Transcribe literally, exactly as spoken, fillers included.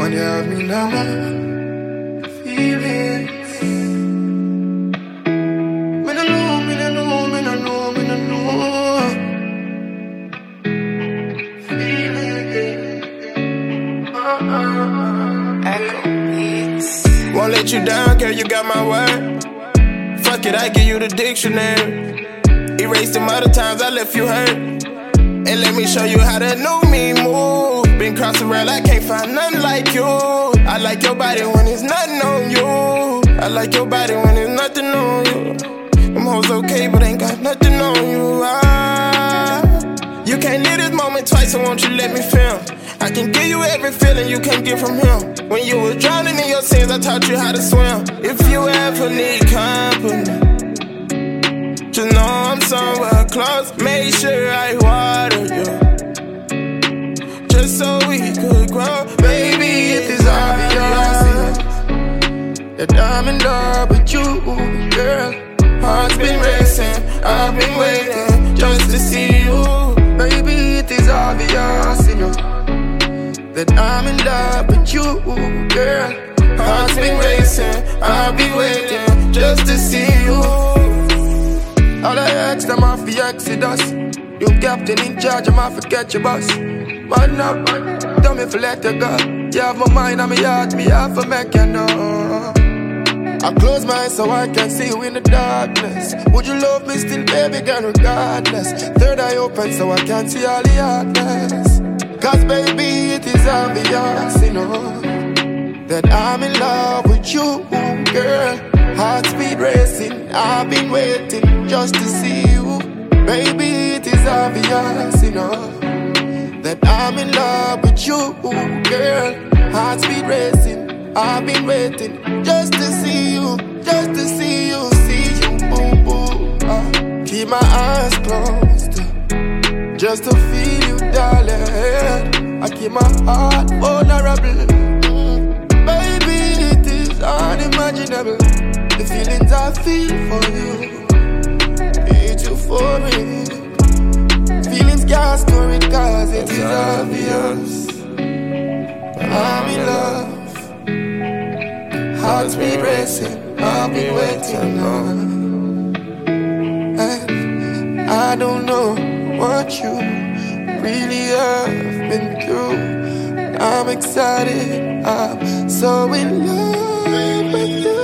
Woman, you have me now. Feelings. Me no know, me no know, me no know, me no know. Feelings. Uh-uh. Echo Beats. Won't let you down, girl, you got my word. Fuck it, I give you the dictionary. Erase them other times I left you hurt. And let me show you how the new me move. Been cross around, I can't find nothing like you. I like your body when it's nothing on you. I like your body when it's nothing on you. Them hoes okay, but ain't got nothing on you. Ah, you can't live this moment twice, so won't you let me feel? I can give you every feeling you can't get from him. When you were drowning in your sins, I taught you how to swim. If you ever need company, just know I'm somewhere close. Make sure I water you, just so we could grow. Baby, it is obvious that I'm in love with you, girl. Heart's been racing, I've been waiting just to see you. Baby, it is obvious, you know, that I'm in love with you, girl. Heart's been racing, I've been waiting just to see you. All I ask them off the Exodus. You captain in charge, I'm off to catch your bus. Man up, tell me if I let you go. You have my mind on my heart, me have to make you know. I close my eyes so I can see you in the darkness. Would you love me still, baby girl, regardless? Third eye open so I can see all the hardness. Cause baby, it is obvious, you know, that I'm in love with you, girl. Heart speed racing, I've been waiting just to see you. Baby, it is obvious, you know, that I'm in love with you, girl. Heart speed racing, I've been waiting just to see you, just to see you, see you, boo boo. Uh, keep my eyes closed, just to feel you, darling. I keep my heart vulnerable. Mm. Baby, it is unimaginable. The feelings I feel for you, it's euphoric. Feelings can't store it cause it is obvious. I'm in love. Heart speed racing, I've been waiting on. And I don't know what you really have been through. I'm excited, I'm so in love with you.